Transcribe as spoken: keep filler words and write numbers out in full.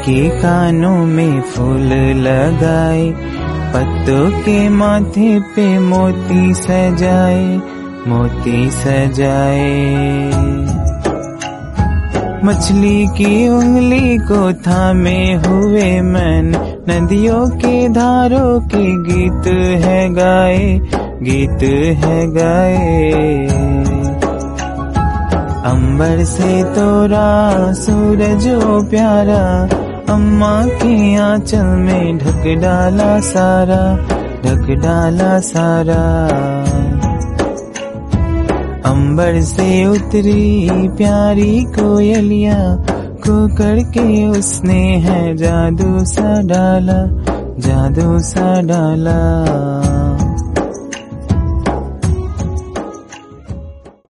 के कानों में फूल लगाए, पत्तों के माथे पे मोती सजाए, मोती सजाए। मछली की उंगली को थामे हुए मन, नदियों के धारों के गीत है गाए, गीत है गाए। अंबर से तोरा सूरजो प्यारा, अम्मा के आंचल में ढक डाला सारा, ढक डाला सारा। अंबर से उतरी प्यारी कोयलिया को करके उसने है जादू सा डाला, जादू सा डाला।